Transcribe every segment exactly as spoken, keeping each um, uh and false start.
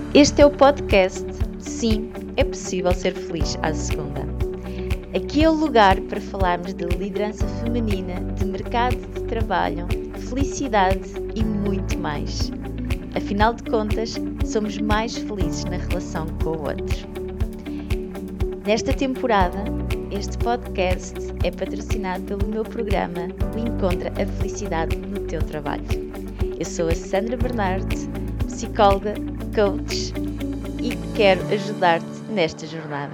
Este é o podcast Sim, é possível ser feliz à segunda. Aqui é o lugar para falarmos de liderança feminina, de mercado de trabalho, felicidade e muito mais. Afinal de contas, somos mais felizes na relação com o outro. Nesta temporada, este podcast é patrocinado pelo meu programa O Encontra a Felicidade no Teu Trabalho. Eu sou a Sandra Bernardo, psicóloga, coach e quero ajudar-te nesta jornada.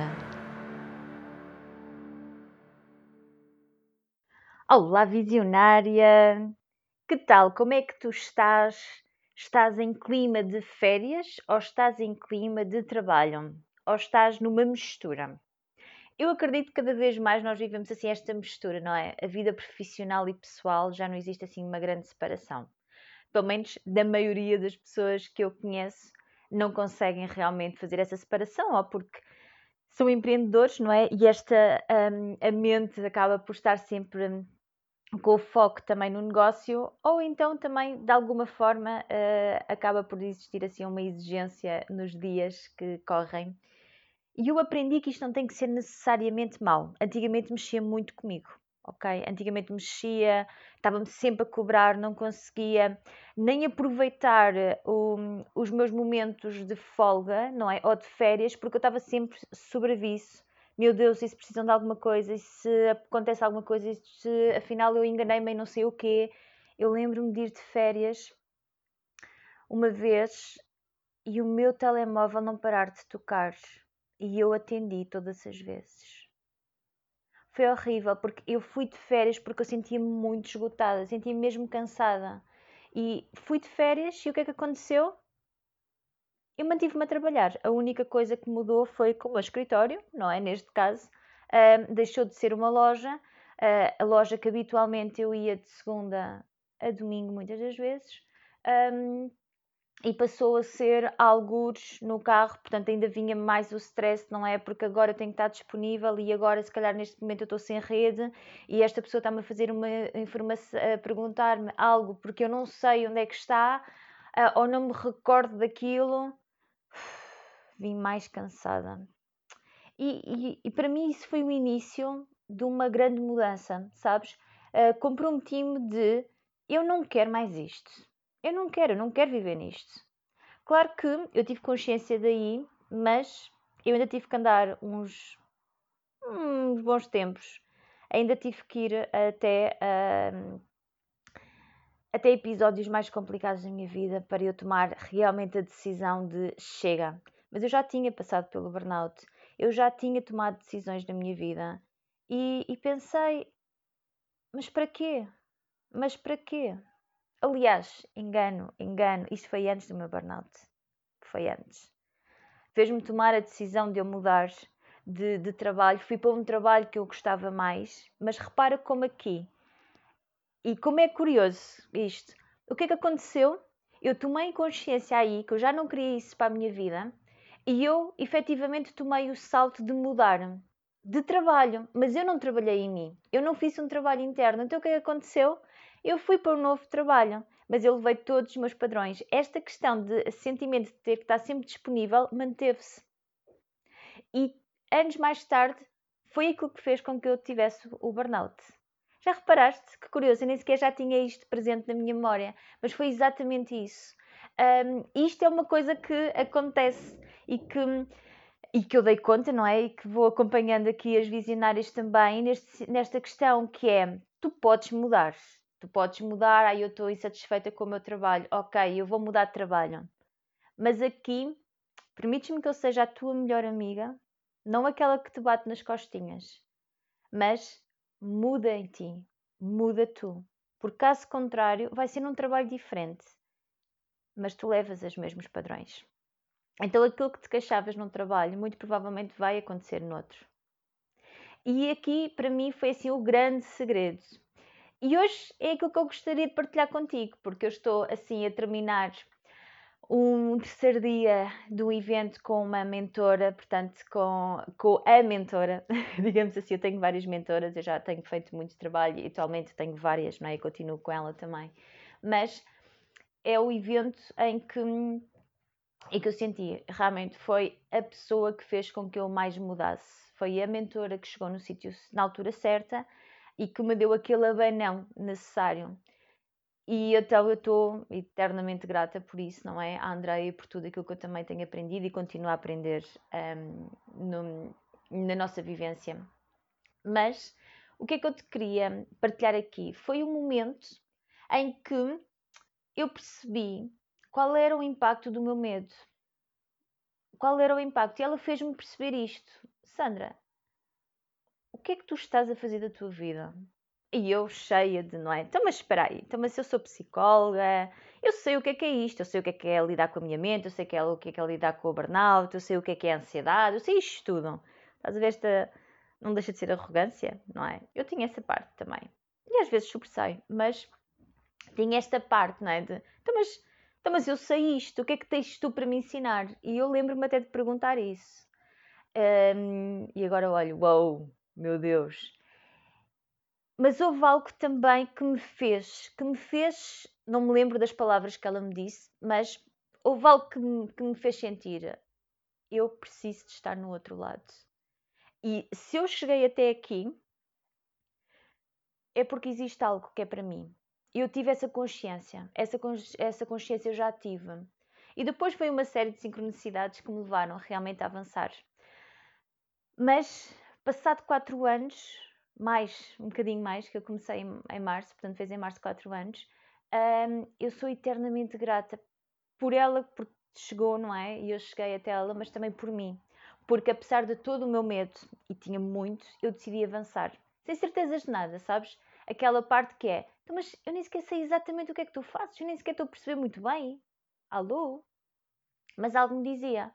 Olá, visionária! Que tal? Como é que tu estás? Estás em clima de férias ou estás em clima de trabalho? Ou estás numa mistura? Eu acredito que cada vez mais nós vivemos assim esta mistura, não é? A vida profissional e pessoal já não existe assim uma grande separação. Pelo menos da maioria das pessoas que eu conheço não conseguem realmente fazer essa separação, ou porque são empreendedores, não é? E esta um, a mente acaba por estar sempre um, com o foco também no negócio, ou então também de alguma forma uh, acaba por existir assim uma exigência nos dias que correm. E eu aprendi que isto não tem que ser necessariamente mau. Antigamente mexia muito comigo, ok? Antigamente mexia, estava-me sempre a cobrar, não conseguia nem aproveitar o, os meus momentos de folga, não é? Ou de férias, porque eu estava sempre sobre aviso. Meu Deus, e se precisam de alguma coisa, e se acontece alguma coisa, e se afinal eu enganei-me e não sei o quê. Eu lembro-me de ir de férias uma vez e o meu telemóvel não parar de tocar. E eu atendi todas as vezes. Foi horrível, porque eu fui de férias porque eu sentia-me muito esgotada, sentia-me mesmo cansada. E fui de férias e o que é que aconteceu? Eu mantive-me a trabalhar. A única coisa que mudou foi com o meu escritório, não é? Neste caso, uh, deixou de ser uma loja. Uh, a loja que habitualmente eu ia de segunda a domingo, muitas das vezes. Um, E passou a ser algures no carro, portanto ainda vinha mais o stress, não é? Porque agora eu tenho que estar disponível e agora se calhar neste momento eu estou sem rede e esta pessoa está-me a fazer uma informação, a perguntar-me algo porque eu não sei onde é que está ou não me recordo daquilo. Vim mais cansada. E, e, e para mim isso foi o início de uma grande mudança, sabes? Uh, comprometi-me de eu não quero mais isto. Eu não quero, eu não quero viver nisto. Claro que eu tive consciência daí, mas eu ainda tive que andar uns, uns bons tempos. Ainda tive que ir até, uh, até episódios mais complicados da minha vida para eu tomar realmente a decisão de chega. Mas eu já tinha passado pelo burnout, eu já tinha tomado decisões na minha vida e, e pensei, mas para quê? Mas para quê? Aliás, engano, engano, isto foi antes do meu burnout. Foi antes. Fez-me tomar a decisão de eu mudar de, de trabalho. Fui para um trabalho que eu gostava mais, mas repara como aqui. E como é curioso isto. O que é que aconteceu? Eu tomei consciência aí que eu já não queria isso para a minha vida e eu efetivamente tomei o salto de mudar de trabalho, mas eu não trabalhei em mim. Eu não fiz um trabalho interno. Então o que é que aconteceu? Eu fui para um novo trabalho, mas eu levei todos os meus padrões. Esta questão de sentimento de ter que estar sempre disponível manteve-se. E anos mais tarde foi aquilo que fez com que eu tivesse o burnout. Já reparaste? Que curioso, eu nem sequer já tinha isto presente na minha memória, mas foi exatamente isso. Um, isto é uma coisa que acontece e que, e que eu dei conta, não é? E que vou acompanhando aqui as visionárias também neste, nesta questão que é, tu podes mudar. Tu podes mudar, aí eu estou insatisfeita com o meu trabalho. Ok, eu vou mudar de trabalho. Mas aqui, permites-me que eu seja a tua melhor amiga, não aquela que te bate nas costinhas, mas muda em ti, muda tu. Porque caso contrário, vai ser um trabalho diferente, mas tu levas os mesmos padrões. Então aquilo que te queixavas num trabalho, muito provavelmente vai acontecer noutro. E aqui, para mim, foi assim o grande segredo. E hoje é aquilo que eu gostaria de partilhar contigo, porque eu estou assim a terminar um terceiro dia do evento com uma mentora, portanto com, com a mentora, digamos assim. Eu tenho várias mentoras, eu já tenho feito muito trabalho e atualmente tenho várias, não é? Eu continuo com ela também, mas é o evento em que e que eu senti, realmente foi a pessoa que fez com que eu mais mudasse. Foi a mentora que chegou no sítio na altura certa e que me deu aquele abanão necessário. E então eu estou eternamente grata por isso, não é? À Andreia e por tudo aquilo que eu também tenho aprendido e continuo a aprender um, no, na nossa vivência. Mas o que é que eu te queria partilhar aqui? Foi um momento em que eu percebi qual era o impacto do meu medo. Qual era o impacto? E ela fez-me perceber isto. Sandra, o que é que tu estás a fazer da tua vida? E eu cheia de, não é? Então, mas espera aí, então, mas eu sou psicóloga, eu sei o que é que é isto, eu sei o que é que é lidar com a minha mente, eu sei o que é que é lidar com o burnout, eu sei o que é que é a ansiedade, eu sei isto tudo. Estás a ver esta... Não deixa de ser arrogância, não é? Eu tinha essa parte também. E às vezes sobressaio, mas tinha esta parte, não é? De, então, mas, então, mas eu sei isto, o que é que tens tu para me ensinar? E eu lembro-me até de perguntar isso. Um, e agora olho, uou, wow, meu Deus. Mas houve algo também que me fez, que me fez, não me lembro das palavras que ela me disse, mas houve algo que me, que me fez sentir, eu preciso de estar no outro lado. E se eu cheguei até aqui, é porque existe algo que é para mim. Eu tive essa consciência, essa, essa consciência eu já tive. E depois foi uma série de sincronicidades que me levaram realmente a avançar. Mas, passado quatro anos, mais, um bocadinho mais, que eu comecei em, em março, portanto fez em março quatro anos, um, eu sou eternamente grata por ela, porque chegou, não é? E eu cheguei até ela, mas também por mim. Porque apesar de todo o meu medo, e tinha muito, eu decidi avançar. Sem certezas de nada, sabes? Aquela parte que é, então, mas eu nem sequer sei exatamente o que é que tu fazes, eu nem sequer estou a perceber muito bem. Alô? Mas algo me dizia,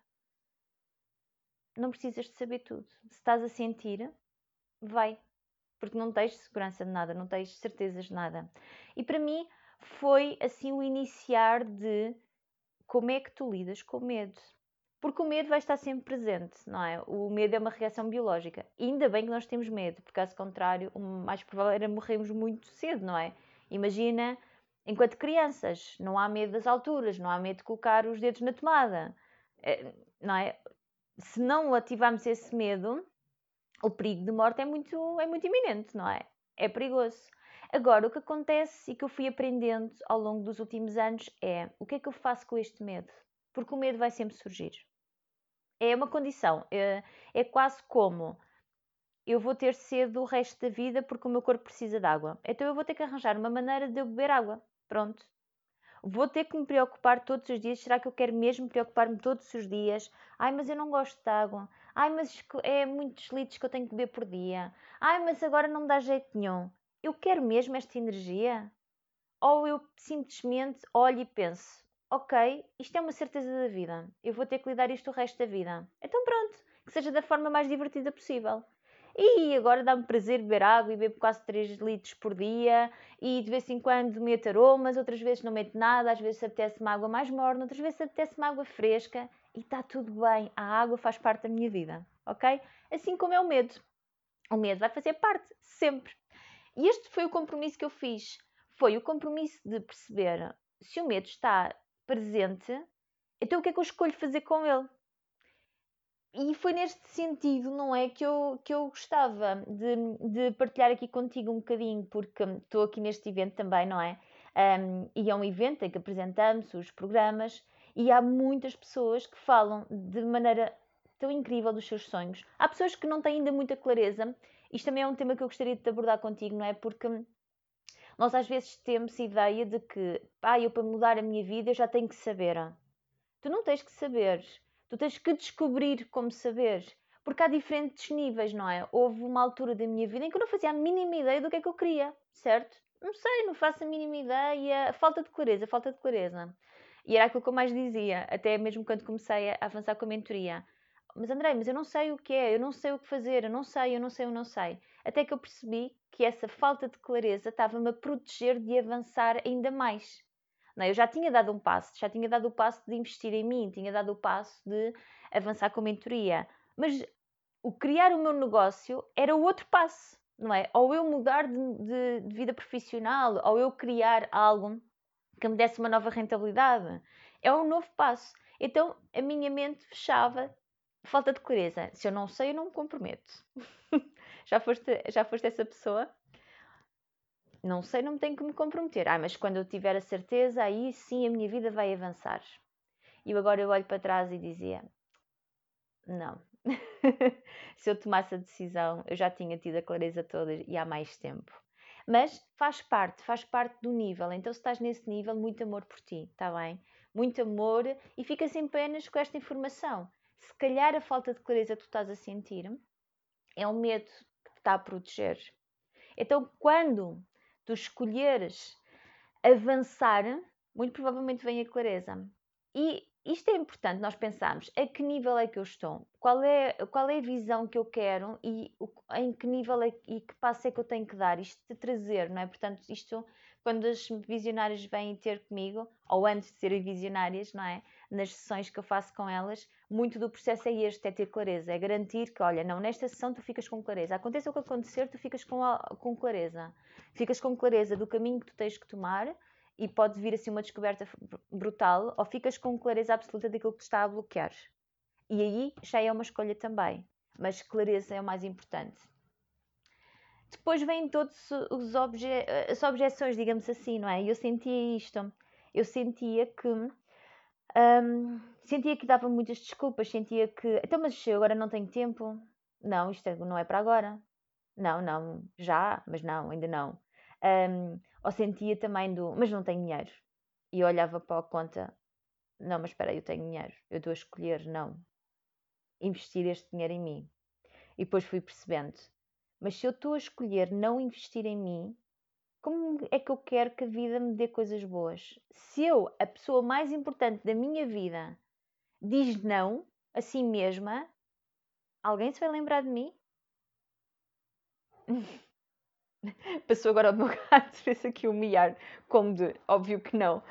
não precisas de saber tudo. Se estás a sentir, vai. Porque não tens segurança de nada, não tens certezas de nada. E para mim foi assim o iniciar de como é que tu lidas com o medo. Porque o medo vai estar sempre presente, não é? O medo é uma reação biológica. E ainda bem que nós temos medo, porque caso contrário, o mais provável era morrermos muito cedo, não é? Imagina, enquanto crianças, não há medo das alturas, não há medo de colocar os dedos na tomada, não é? Se não ativarmos esse medo, o perigo de morte é muito, é muito iminente, não é? É perigoso. Agora, o que acontece e que eu fui aprendendo ao longo dos últimos anos é o que é que eu faço com este medo? Porque o medo vai sempre surgir. É uma condição. É, é quase como eu vou ter sede o resto da vida porque o meu corpo precisa de água. Então eu vou ter que arranjar uma maneira de eu beber água. Pronto. Vou ter que me preocupar todos os dias. Será que eu quero mesmo preocupar-me todos os dias? Ai, mas eu não gosto de água. Ai, mas é muitos litros que eu tenho que beber por dia. Ai, mas agora não me dá jeito nenhum. Eu quero mesmo esta energia? Ou eu simplesmente olho e penso, ok, isto é uma certeza da vida. Eu vou ter que lidar isto o resto da vida. Então pronto, que seja da forma mais divertida possível. E agora dá-me prazer beber água e bebo quase três litros por dia e de vez em quando meto aromas, outras vezes não meto nada, às vezes apetece-me água mais morna, outras vezes apetece-me água fresca e está tudo bem, a água faz parte da minha vida, ok? Assim como é o medo. O medo vai fazer parte, sempre. E este foi o compromisso que eu fiz. Foi o compromisso de perceber se o medo está presente, então o que é que eu escolho fazer com ele? E foi neste sentido, não é, que eu, que eu gostava de, de partilhar aqui contigo um bocadinho, porque estou aqui neste evento também, não é? Um, e é um evento em que apresentamos os programas e há muitas pessoas que falam de maneira tão incrível dos seus sonhos. Há pessoas que não têm ainda muita clareza. Isto também é um tema que eu gostaria de abordar contigo, não é? Porque nós às vezes temos a ideia de que, ah, eu para mudar a minha vida eu já tenho que saber. Tu não tens que saber. Tu tens que descobrir como saber. Porque há diferentes níveis, não é? Houve uma altura da minha vida em que eu não fazia a mínima ideia do que é que eu queria, certo? Não sei, não faço a mínima ideia. Falta de clareza, falta de clareza. E era aquilo que eu mais dizia, até mesmo quando comecei a avançar com a mentoria. Mas André, mas eu não sei o que é, eu não sei o que fazer, eu não sei, eu não sei, eu não sei. Até que eu percebi que essa falta de clareza estava-me a proteger de avançar ainda mais. Não, eu já tinha dado um passo, já tinha dado o passo de investir em mim, tinha dado o passo de avançar com a mentoria. Mas o criar o meu negócio era o outro passo, não é? Ou eu mudar de, de, de vida profissional, ou eu criar algo que me desse uma nova rentabilidade. É um novo passo. Então a minha mente fechava, falta de clareza. Se eu não sei, eu não me comprometo. já, foste, já foste essa pessoa? Não sei, não me tenho que me comprometer. Ah, mas quando eu tiver a certeza, aí sim a minha vida vai avançar. E eu agora eu olho para trás e dizia, não. Se eu tomasse a decisão, eu já tinha tido a clareza toda e há mais tempo. Mas faz parte, faz parte do nível. Então, se estás nesse nível, muito amor por ti, está bem? Muito amor e fica sem penas com esta informação. Se calhar a falta de clareza que tu estás a sentir é um medo que te está a proteger. Então, quando tu escolheres avançar, muito provavelmente vem a clareza. E isto é importante nós pensarmos, a que nível é que eu estou? Qual é, qual é a visão que eu quero e em que nível é, e que passo é que eu tenho que dar? Isto de trazer, não é? Portanto, isto, quando as visionárias vêm ter comigo, ou antes de serem visionárias, não é? Nas sessões que eu faço com elas, muito do processo é este, é ter clareza, é garantir que, olha, não, nesta sessão tu ficas com clareza. Aconteça o que acontecer, tu ficas com, com clareza. Ficas com clareza do caminho que tu tens que tomar e pode vir assim uma descoberta brutal, ou ficas com clareza absoluta daquilo que te está a bloquear. E aí já é uma escolha também, mas clareza é o mais importante. Depois vêm todas os obje as objeções, digamos assim, não é? E eu sentia isto, eu sentia que hum, sentia que dava muitas desculpas, sentia que, então, mas eu agora não tenho tempo, não, isto não é para agora, não, não, já, mas não, ainda não. Um, ou sentia também do, mas não tenho dinheiro. E eu olhava para a conta, não, mas espera aí, eu tenho dinheiro, eu estou a escolher, não, investir este dinheiro em mim. E depois fui percebendo, mas se eu estou a escolher não investir em mim, como é que eu quero que a vida me dê coisas boas? Se eu, a pessoa mais importante da minha vida, diz não a si mesma, alguém se vai lembrar de mim? Passou agora o meu gato, fez aqui um miar, como de, óbvio que não.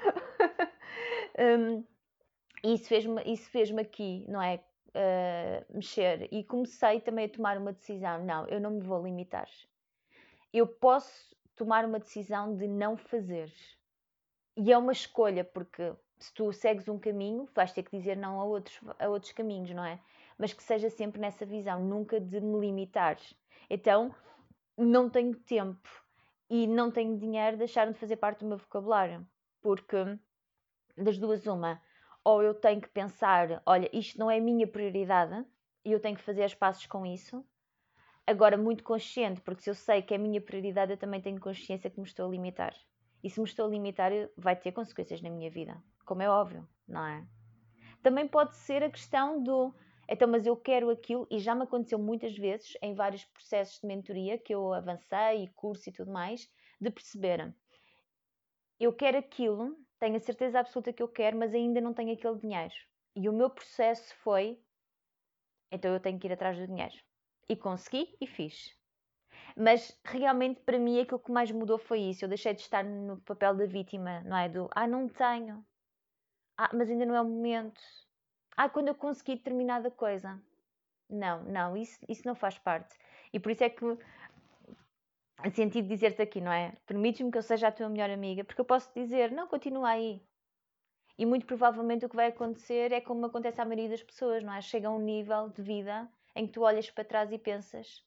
um, isso fez-me isso fez-me aqui, não é? Uh, mexer. E comecei também a tomar uma decisão. Não, eu não me vou limitar. Eu posso tomar uma decisão de não fazer. E é uma escolha, porque se tu segues um caminho, vais ter que dizer não a outros, a outros caminhos, não é? Mas que seja sempre nessa visão, nunca de me limitar. Então, não tenho tempo e não tenho dinheiro, deixaram de fazer parte do meu vocabulário. Porque, das duas, uma, ou eu tenho que pensar, olha, isto não é a minha prioridade e eu tenho que fazer as passos com isso. Agora, muito consciente, porque se eu sei que é a minha prioridade, eu também tenho consciência que me estou a limitar. E se me estou a limitar, vai ter consequências na minha vida, como é óbvio, não é? Também pode ser a questão do, então, mas eu quero aquilo, e já me aconteceu muitas vezes, em vários processos de mentoria, que eu avancei, curso e tudo mais, de perceber, eu quero aquilo, tenho a certeza absoluta que eu quero, mas ainda não tenho aquele dinheiro. E o meu processo foi, então eu tenho que ir atrás do dinheiro. E consegui e fiz. Mas realmente para mim aquilo que mais mudou foi isso. Eu deixei de estar no papel da vítima, não é? Do, ah, não tenho. Ah, mas ainda não é o momento. Ah, quando eu conseguir determinada coisa. Não, não, isso, isso não faz parte. E por isso é que senti de dizer-te aqui, não é? Permites-me que eu seja a tua melhor amiga, porque eu posso dizer, não, continua aí. E muito provavelmente o que vai acontecer é como acontece à maioria das pessoas, não é? Chega a um nível de vida em que tu olhas para trás e pensas,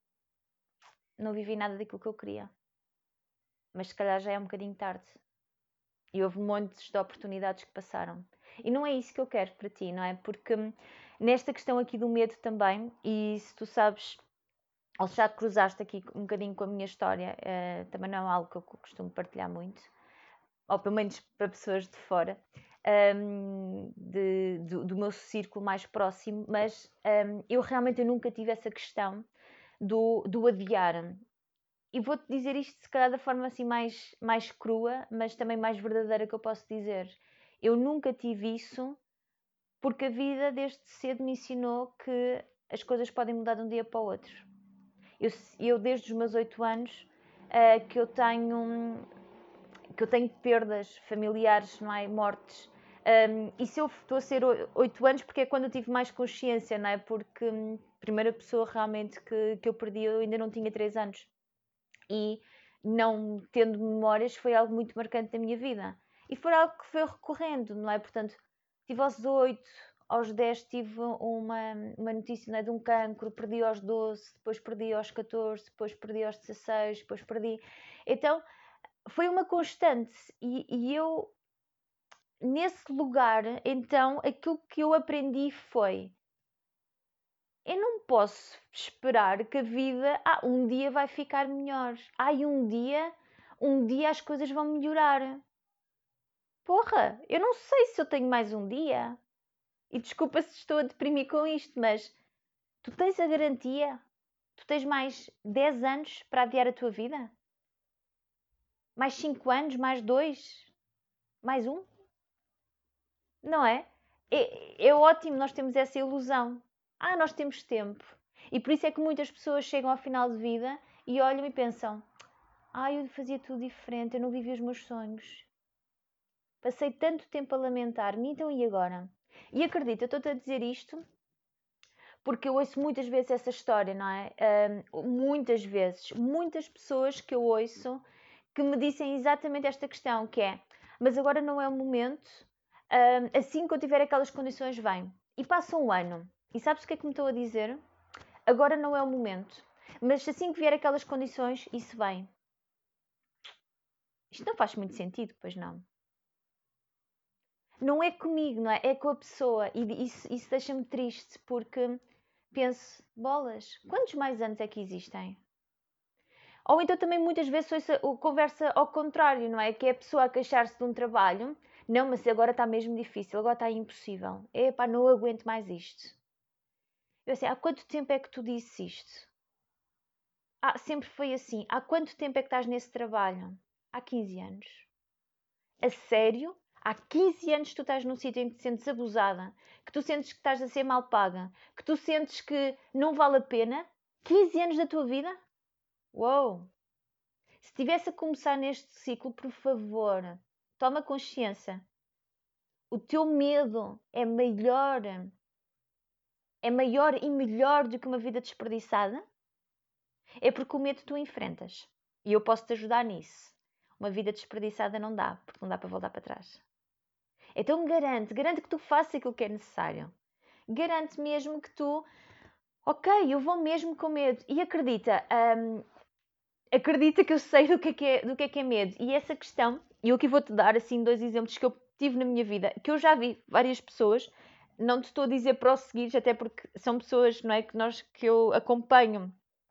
não vivi nada daquilo que eu queria. Mas se calhar já é um bocadinho tarde. E houve montes de oportunidades que passaram. E não é isso que eu quero para ti, não é? Porque nesta questão aqui do medo também, e se tu sabes, ou se já te cruzaste aqui um bocadinho com a minha história, uh, também não é algo que eu costumo partilhar muito, ou pelo menos para pessoas de fora, um, de, do, do meu círculo mais próximo, mas um, eu realmente eu nunca tive essa questão do, do adiar. E vou-te dizer isto se calhar da forma assim mais, mais crua, mas também mais verdadeira que eu posso dizer. Eu nunca tive isso porque a vida desde cedo me ensinou que as coisas podem mudar de um dia para o outro. Eu, eu desde os meus oito anos uh, que eu tenho que eu tenho perdas familiares, não é? Mortes. Um, e se eu estou a ser oito anos, porque é quando eu tive mais consciência, não é? Porque a primeira pessoa realmente que, que eu perdi, eu ainda não tinha três anos. E não tendo memórias foi algo muito marcante na minha vida. E foi algo que foi recorrendo, não é? Portanto, tive aos oito, aos dez tive uma, uma notícia, não é, de um cancro, perdi aos doze, depois perdi aos catorze, depois perdi aos dezasseis, depois perdi. Então, foi uma constante e, e eu, nesse lugar, então, aquilo que eu aprendi foi: eu não posso esperar que a vida, ah, um dia vai ficar melhor. Ai, um dia, um dia as coisas vão melhorar. Porra, eu não sei se eu tenho mais um dia. E desculpa se estou a deprimir com isto, mas tu tens a garantia? Tu tens mais dez anos para adiar a tua vida? Mais cinco anos? Mais dois? Mais um? Não é? É, é ótimo nós temos essa ilusão. Ah, nós temos tempo. E por isso é que muitas pessoas chegam ao final de vida e olham e pensam: ah, eu fazia tudo diferente, eu não vivia os meus sonhos. Passei tanto tempo a lamentar-me, então e agora? E acredita, eu estou-te a dizer isto porque eu ouço muitas vezes essa história, não é? Um, muitas vezes, muitas pessoas que eu ouço que me dizem exatamente esta questão, que é: mas agora não é o momento, um, assim que eu tiver aquelas condições vem. E passa um ano, e sabes o que é que me estou a dizer? Agora não é o momento, mas assim que vier aquelas condições, isso vem. Isto não faz muito sentido, pois não? Não é comigo, não é? É com a pessoa, e isso, isso deixa-me triste, porque penso: bolas, quantos mais anos é que existem? Ou então também muitas vezes ouço conversa ao contrário, não é? Que é a pessoa a queixar-se de um trabalho: não, mas agora está mesmo difícil, agora está impossível. Epá, não aguento mais isto. Eu assim: há quanto tempo é que tu disse isto? Ah, sempre foi assim. Há quanto tempo é que estás nesse trabalho? Há quinze anos. A sério? Há quinze anos que tu estás num sítio em que te sentes abusada, que tu sentes que estás a ser mal paga, que tu sentes que não vale a pena? quinze anos da tua vida? Uou! Se estivesse a começar neste ciclo, por favor, toma consciência. O teu medo é maior, é maior e melhor do que uma vida desperdiçada? É porque o medo tu enfrentas. E eu posso te ajudar nisso. Uma vida desperdiçada não dá, porque não dá para voltar para trás. Então garante, garante que tu faças aquilo que é necessário. Garante mesmo que tu, ok, eu vou mesmo com medo. E acredita, hum, acredita que eu sei do que é que é, do que é, que é medo. E essa questão, e eu aqui vou-te dar assim dois exemplos que eu tive na minha vida, que eu já vi várias pessoas, não te estou a dizer para o seguires, até porque são pessoas, não é, que, nós, que eu acompanho.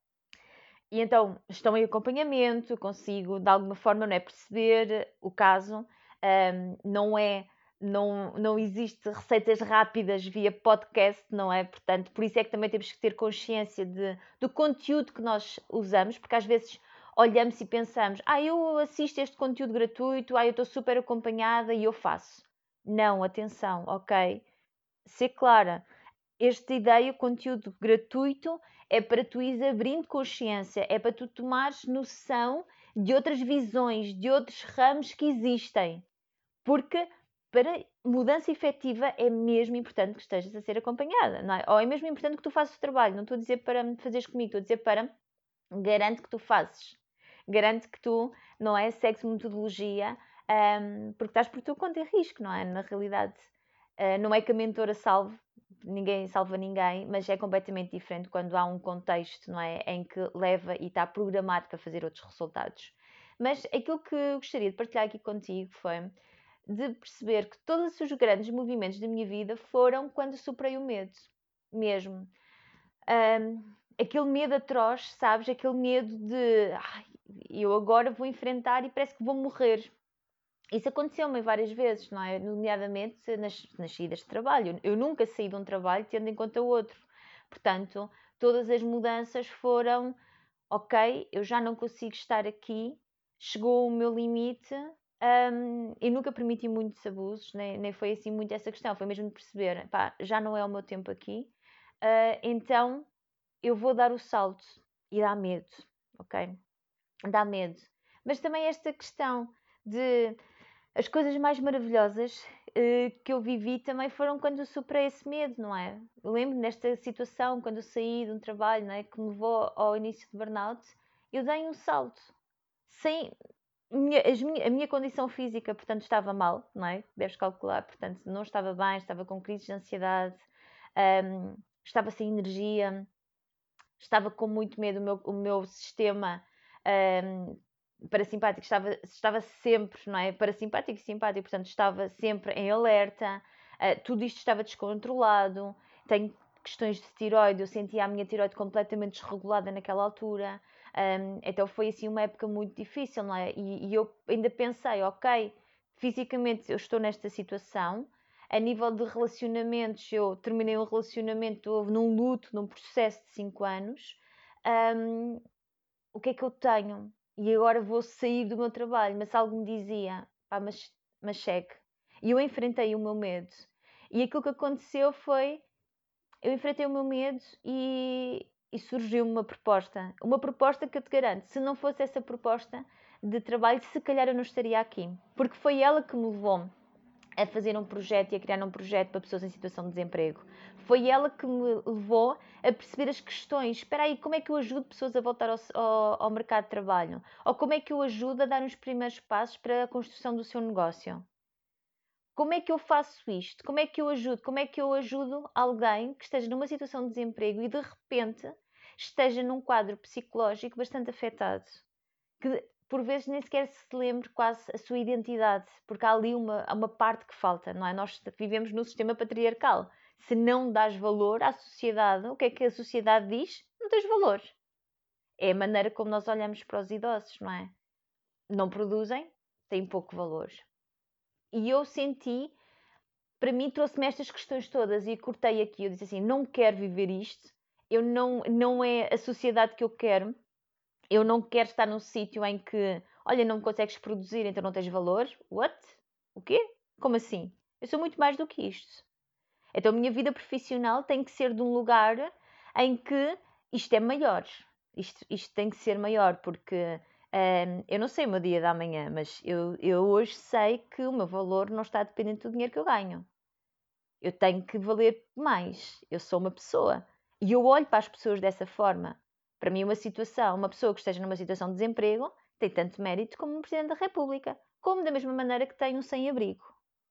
E então estão em acompanhamento, consigo de alguma forma, não é, perceber o caso. Um, não é, não, não existe receitas rápidas via podcast, não é? Portanto, por isso é que também temos que ter consciência de, do conteúdo que nós usamos, porque às vezes olhamos e pensamos: ah, eu assisto este conteúdo gratuito, ah, eu estou super acompanhada e eu faço. Não, atenção, ok? Ser clara, esta ideia, conteúdo gratuito, é para tu ires abrindo consciência, é para tu tomares noção de outras visões, de outros ramos que existem. Porque para mudança efetiva é mesmo importante que estejas a ser acompanhada, não é? Ou é mesmo importante que tu faças o trabalho. Não estou a dizer para fazeres comigo, estou a dizer para garante que tu fazes. Garante que tu, não é, segues metodologia, um, porque estás por tua conta em risco, não é? Na realidade, uh, não é que a mentora salve, ninguém salva ninguém, mas é completamente diferente quando há um contexto, não é, em que leva e está programado para fazer outros resultados. Mas aquilo que eu gostaria de partilhar aqui contigo foi de perceber que todos os grandes movimentos da minha vida foram quando superei o medo, mesmo. Um, aquele medo atroz, sabes? Aquele medo de ai, eu agora vou enfrentar e parece que vou morrer. Isso aconteceu-me várias vezes, não é? Nomeadamente nas, nas saídas de trabalho. Eu nunca saí de um trabalho tendo em conta outro. Portanto, todas as mudanças foram: ok, eu já não consigo estar aqui, chegou o meu limite. Um, eu nunca permiti muitos abusos, nem, nem foi assim muito essa questão. Foi mesmo de perceber: pá, já não é o meu tempo aqui. Uh, então eu vou dar o salto. E dá medo, ok? Dá medo. Mas também esta questão de as coisas mais maravilhosas uh, que eu vivi também foram quando eu superei esse medo, não é? Eu lembro nesta situação, quando eu saí de um trabalho, não é, que me levou ao início de burnout, eu dei um salto. Sem, minha, as minha, a minha condição física, portanto, estava mal, não é? Deves calcular, portanto, não estava bem, estava com crises de ansiedade, um, estava sem energia, estava com muito medo, o meu, o meu sistema um, parasimpático estava, estava sempre, não é? Parasimpático e simpático, portanto, estava sempre em alerta, uh, tudo isto estava descontrolado, tenho questões de tiroide, eu sentia a minha tiroide completamente desregulada naquela altura, um, então foi assim uma época muito difícil, não é? E, e eu ainda pensei, ok, fisicamente eu estou nesta situação, a nível de relacionamentos, eu terminei um relacionamento, houve num luto, num processo de cinco anos. Um, o que é que eu tenho? E agora vou sair do meu trabalho, mas algo me dizia, pá, mas, mas segue. E eu enfrentei o meu medo. E aquilo que aconteceu foi, eu enfrentei o meu medo e, e surgiu uma proposta. Uma proposta que eu te garanto, se não fosse essa proposta de trabalho, se calhar eu não estaria aqui. Porque foi ela que me levou a fazer um projeto e a criar um projeto para pessoas em situação de desemprego. Foi ela que me levou a perceber as questões. Espera aí, como é que eu ajudo pessoas a voltar ao, ao, ao mercado de trabalho? Ou como é que eu ajudo a dar os primeiros passos para a construção do seu negócio? Como é que eu faço isto? Como é que eu ajudo? Como é que eu ajudo alguém que esteja numa situação de desemprego e de repente esteja num quadro psicológico bastante afetado? Que por vezes nem sequer se lembre quase a sua identidade, porque há ali uma, uma parte que falta, não é? Nós vivemos no sistema patriarcal. Se não dás valor à sociedade, o que é que a sociedade diz? Não tens valor. É a maneira como nós olhamos para os idosos, não é? Não produzem, têm pouco valor. E eu senti, para mim, trouxe-me estas questões todas e cortei aqui. Eu disse assim: não quero viver isto, eu não, não é a sociedade que eu quero. Eu não quero estar num sítio em que, olha, não me consegues produzir, então não tens valor. What? O quê? Como assim? Eu sou muito mais do que isto. Então a minha vida profissional tem que ser de um lugar em que isto é maior. Isto, isto tem que ser maior, porque hum, eu não sei o meu dia da manhã, mas eu, eu hoje sei que o meu valor não está dependente do dinheiro que eu ganho. Eu tenho que valer mais. Eu sou uma pessoa. E eu olho para as pessoas dessa forma. Para mim, uma situação, uma pessoa que esteja numa situação de desemprego tem tanto mérito como um Presidente da República. Como da mesma maneira que tem um sem-abrigo.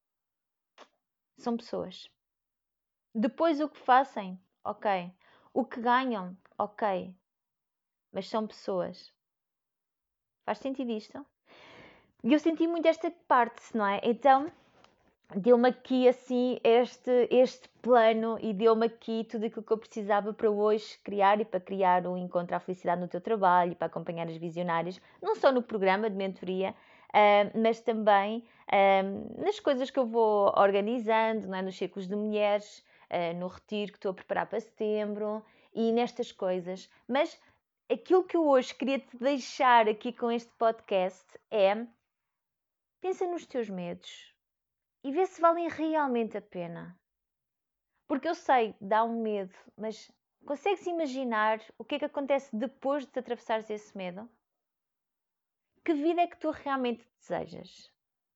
São pessoas. Depois o que fazem, ok. O que ganham, ok. Mas são pessoas. Faz sentido isto? E eu senti muito esta parte, não é? Então, deu-me aqui assim este, este plano e deu-me aqui tudo aquilo que eu precisava para hoje criar e para criar um encontro à felicidade no teu trabalho e para acompanhar as visionárias, não só no programa de mentoria, uh, mas também uh, nas coisas que eu vou organizando, não é? Nos círculos de mulheres, uh, no retiro que estou a preparar para setembro e nestas coisas. Mas aquilo que eu hoje queria te deixar aqui com este podcast é: pensa nos teus medos e vê se valem realmente a pena. Porque eu sei, dá um medo, mas consegues imaginar o que é que acontece depois de te atravessares esse medo? Que vida é que tu realmente desejas?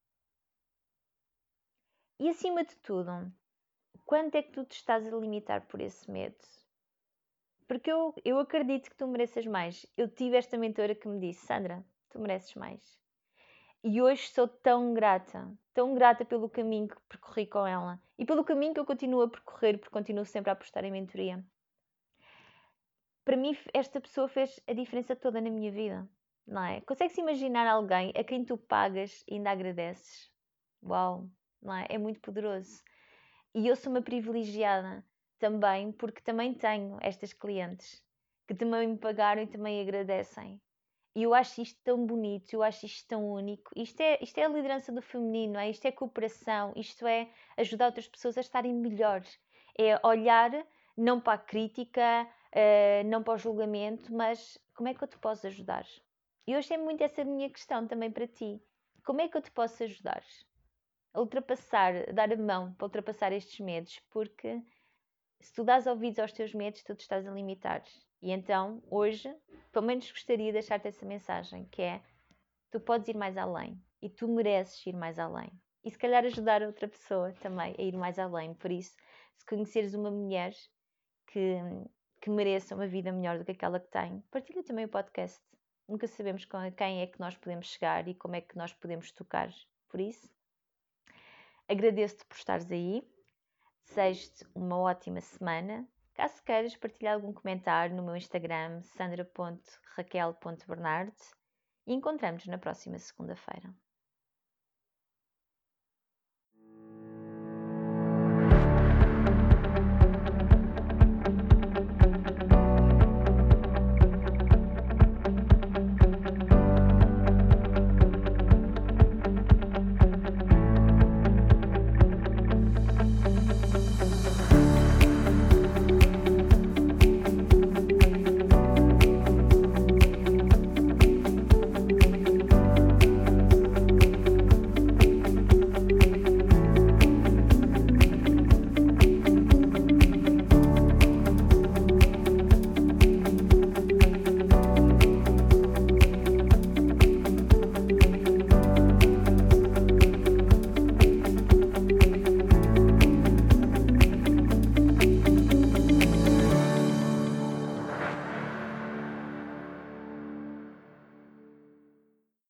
E acima de tudo, quanto é que tu te estás a limitar por esse medo? Porque eu, eu acredito que tu mereças mais. Eu tive esta mentora que me disse: Sandra, tu mereces mais. E hoje sou tão grata, tão grata pelo caminho que percorri com ela e pelo caminho que eu continuo a percorrer, porque continuo sempre a apostar em mentoria. Para mim, esta pessoa fez a diferença toda na minha vida, não é? Consegues imaginar alguém a quem tu pagas e ainda agradeces? Uau, não é? É muito poderoso. E eu sou uma privilegiada também, porque também tenho estas clientes que também me pagaram e também agradecem. E eu acho isto tão bonito, eu acho isto tão único. Isto é, isto é a liderança do feminino, é? Isto é cooperação, isto é ajudar outras pessoas a estarem melhores. É olhar não para a crítica, uh, não para o julgamento, mas como é que eu te posso ajudar? E hoje é muito essa minha questão também para ti. Como é que eu te posso ajudar? A ultrapassar, a dar a mão para ultrapassar estes medos, porque se tu dás ouvidos aos teus medos, tu te estás a limitar. E então, hoje, pelo menos gostaria de deixar-te essa mensagem, que é: tu podes ir mais além e tu mereces ir mais além. E se calhar ajudar outra pessoa também a ir mais além. Por isso, se conheceres uma mulher que, que mereça uma vida melhor do que aquela que tem, partilha também o podcast. nunca sabemos com quem é que nós podemos chegar e como é que nós podemos tocar. Por isso, agradeço-te por estares aí, desejo-te uma ótima semana. Caso queiras partilhar algum comentário no meu Instagram, sandra ponto raquel ponto bernardo, e encontramos-nos na próxima segunda-feira.